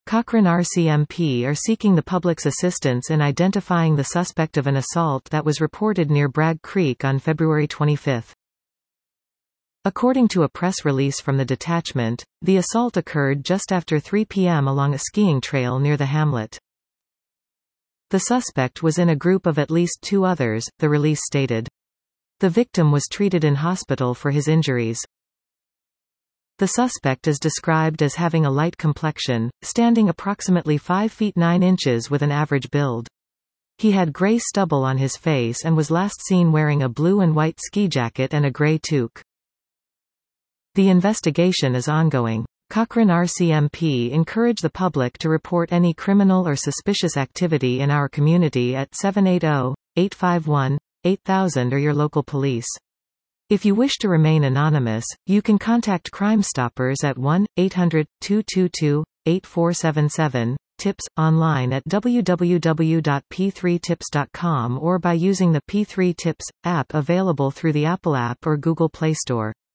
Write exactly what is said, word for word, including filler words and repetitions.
Cochrane R C M P are seeking the public's assistance in identifying the suspect of an assault that was reported near Bragg Creek on February twenty-fifth. According to a press release from the detachment, the assault occurred just after three p m along a skiing trail near the hamlet. The suspect was in a group of at least two others, the release stated. The victim was treated in hospital for his injuries. The suspect is described as having a light complexion, standing approximately five feet nine inches with an average build. He had gray stubble on his face and was last seen wearing a blue and white ski jacket and a gray toque. The investigation is ongoing. Cochrane R C M P encourage the public to report any criminal or suspicious activity in our community at seven eight zero, eight five one, eight thousand or your local police. If you wish to remain anonymous, you can contact Crime Stoppers at one eight hundred, two two two, eight four seven seven, tips, online at w w w dot p three tips dot com or by using the P three Tips app available through the Apple app or Google Play Store.